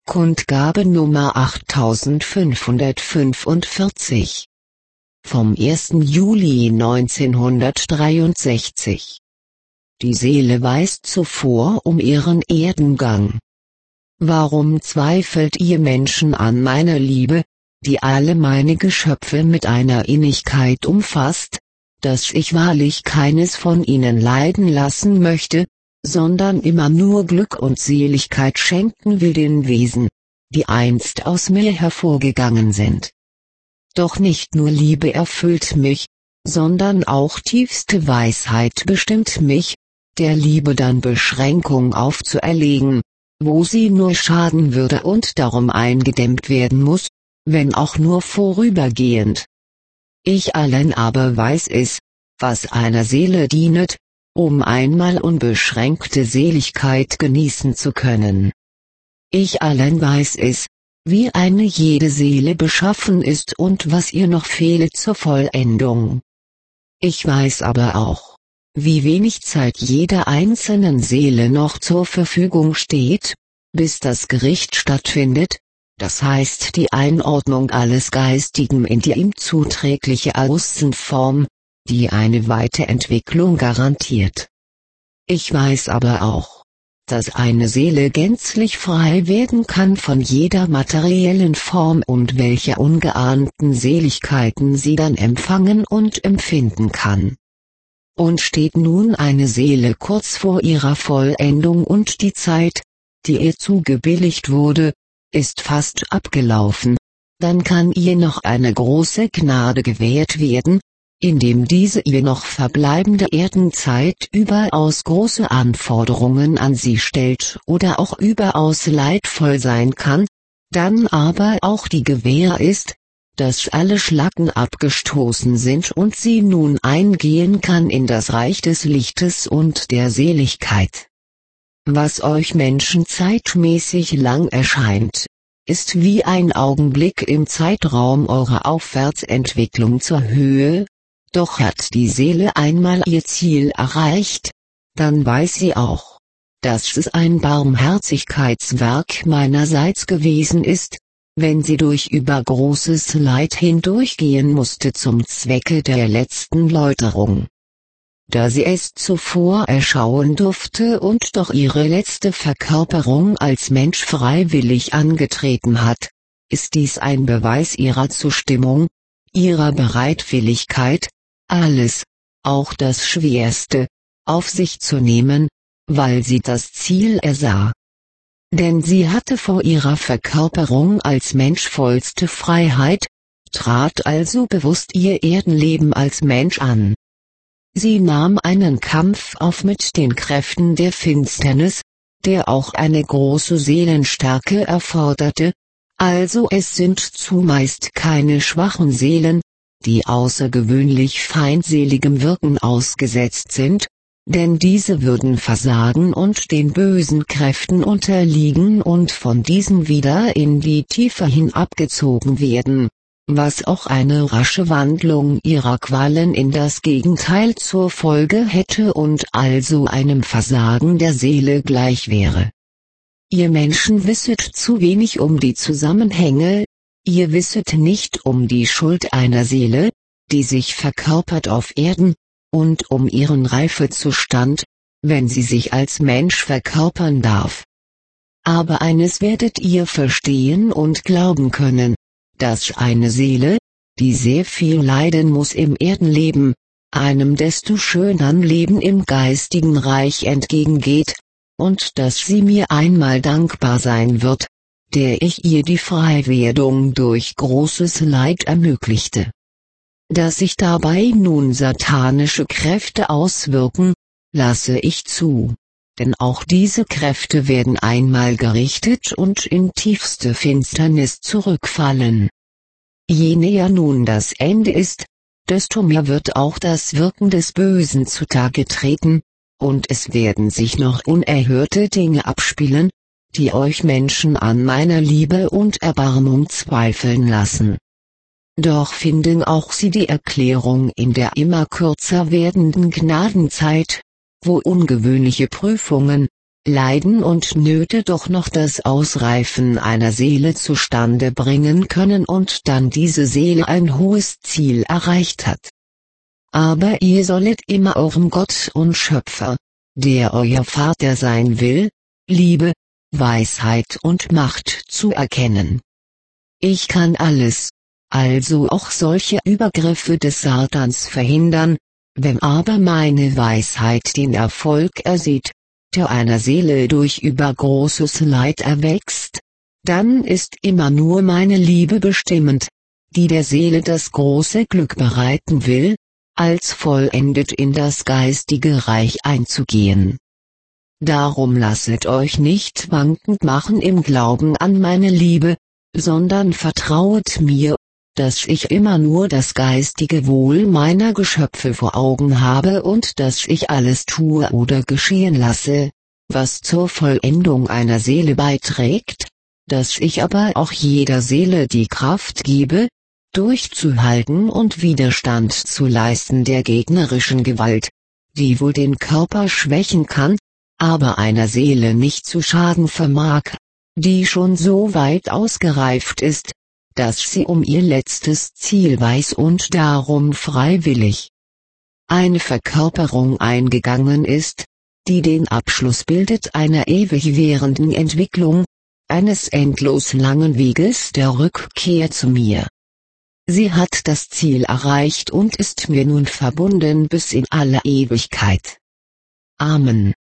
Kundgabe Nummer 8545 vom 1. Juli 1963. Die Seele weiß zuvor um ihren Erdengang. Warum zweifelt ihr Menschen an meiner Liebe, die alle meine Geschöpfe mit einer Innigkeit umfasst, dass ich wahrlich keines von ihnen leiden lassen möchte, sondern immer nur Glück und Seligkeit schenken will den Wesen, die einst aus mir hervorgegangen sind. Doch nicht nur Liebe erfüllt mich, sondern auch tiefste Weisheit bestimmt mich, der Liebe dann Beschränkung aufzuerlegen, wo sie nur schaden würde und darum eingedämmt werden muss, wenn auch nur vorübergehend. Ich allein aber weiß es, was einer Seele dienet, um einmal unbeschränkte Seligkeit genießen zu können. Ich allein weiß es, wie eine jede Seele beschaffen ist und was ihr noch fehle zur Vollendung. Ich weiß aber auch, wie wenig Zeit jeder einzelnen Seele noch zur Verfügung steht, bis das Gericht stattfindet, das heißt die Einordnung alles Geistigen in die ihm zuträgliche Außenform, die eine Weiterentwicklung garantiert. Ich weiß aber auch, dass eine Seele gänzlich frei werden kann von jeder materiellen Form und welche ungeahnten Seligkeiten sie dann empfangen und empfinden kann. Und steht nun eine Seele kurz vor ihrer Vollendung und die Zeit, die ihr zugebilligt wurde, ist fast abgelaufen, dann kann ihr noch eine große Gnade gewährt werden, indem diese ihr noch verbleibende Erdenzeit überaus große Anforderungen an sie stellt oder auch überaus leidvoll sein kann, dann aber auch die Gewähr ist, dass alle Schlacken abgestoßen sind und sie nun eingehen kann in das Reich des Lichtes und der Seligkeit. Was euch Menschen zeitmäßig lang erscheint, ist wie ein Augenblick im Zeitraum eurer Aufwärtsentwicklung zur Höhe. Doch hat die Seele einmal ihr Ziel erreicht, dann weiß sie auch, dass es ein Barmherzigkeitswerk meinerseits gewesen ist, wenn sie durch übergroßes Leid hindurchgehen musste zum Zwecke der letzten Läuterung. Da sie es zuvor erschauen durfte und doch ihre letzte Verkörperung als Mensch freiwillig angetreten hat, ist dies ein Beweis ihrer Zustimmung, ihrer Bereitwilligkeit, alles, auch das Schwerste, auf sich zu nehmen, weil sie das Ziel ersah. Denn sie hatte vor ihrer Verkörperung als Mensch vollste Freiheit, trat also bewusst ihr Erdenleben als Mensch an. Sie nahm einen Kampf auf mit den Kräften der Finsternis, der auch eine große Seelenstärke erforderte, also es sind zumeist keine schwachen Seelen, die außergewöhnlich feindseligem Wirken ausgesetzt sind, denn diese würden versagen und den bösen Kräften unterliegen und von diesen wieder in die Tiefe hinabgezogen werden, was auch eine rasche Wandlung ihrer Qualen in das Gegenteil zur Folge hätte und also einem Versagen der Seele gleich wäre. Ihr Menschen wisset zu wenig um die Zusammenhänge, ihr wisset nicht um die Schuld einer Seele, die sich verkörpert auf Erden, und um ihren Reifezustand, wenn sie sich als Mensch verkörpern darf. Aber eines werdet ihr verstehen und glauben können, dass eine Seele, die sehr viel leiden muss im Erdenleben, einem desto schönern Leben im geistigen Reich entgegengeht, und dass sie mir einmal dankbar sein wird, der ich ihr die Freiwerdung durch großes Leid ermöglichte. Dass sich dabei nun satanische Kräfte auswirken, lasse ich zu, denn auch diese Kräfte werden einmal gerichtet und in tiefste Finsternis zurückfallen. Je näher nun das Ende ist, desto mehr wird auch das Wirken des Bösen zutage treten, und es werden sich noch unerhörte Dinge abspielen, die euch Menschen an meiner Liebe und Erbarmung zweifeln lassen. Doch finden auch sie die Erklärung in der immer kürzer werdenden Gnadenzeit, wo ungewöhnliche Prüfungen, Leiden und Nöte doch noch das Ausreifen einer Seele zustande bringen können und dann diese Seele ein hohes Ziel erreicht hat. Aber ihr sollet immer eurem Gott und Schöpfer, der euer Vater sein will, Liebe, Weisheit und Macht zuerkennen. Ich kann alles, also auch solche Übergriffe des Satans verhindern, wenn aber meine Weisheit den Erfolg ersieht, der einer Seele durch übergroßes Leid erwächst, dann ist immer nur meine Liebe bestimmend, die der Seele das große Glück bereiten will, als vollendet in das geistige Reich einzugehen. Darum lasset euch nicht wankend machen im Glauben an meine Liebe, sondern vertrauet mir, dass ich immer nur das geistige Wohl meiner Geschöpfe vor Augen habe und dass ich alles tue oder geschehen lasse, was zur Vollendung einer Seele beiträgt, dass ich aber auch jeder Seele die Kraft gebe, durchzuhalten und Widerstand zu leisten der gegnerischen Gewalt, die wohl den Körper schwächen kann, aber einer Seele nicht zu schaden vermag, die schon so weit ausgereift ist, dass sie um ihr letztes Ziel weiß und darum freiwillig eine Verkörperung eingegangen ist, die den Abschluss bildet einer ewig währenden Entwicklung, eines endlos langen Weges der Rückkehr zu mir. Sie hat das Ziel erreicht und ist mir nun verbunden bis in alle Ewigkeit. Amen.